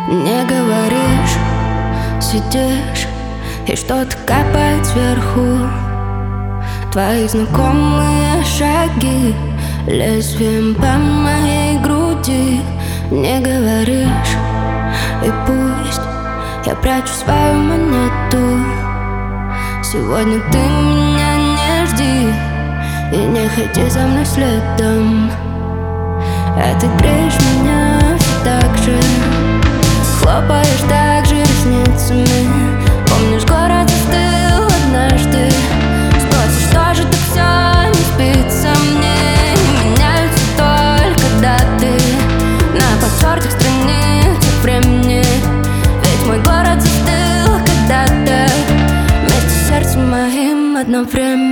Не говоришь, сидишь, и что-то капает сверху. Твои знакомые шаги лезвием по моей груди. Не говоришь, и пусть я прячу свою монету. Сегодня ты меня не жди и не ходи за мной следом. А ты греешь меня все так же, хлопаешь так же ресницами. Помнишь, город застыл однажды. Спросишь, что же так все не спится мне? Не меняются только даты на потертых страницах времени. Ведь мой город застыл когда-то вместе с сердцем моим одновременно.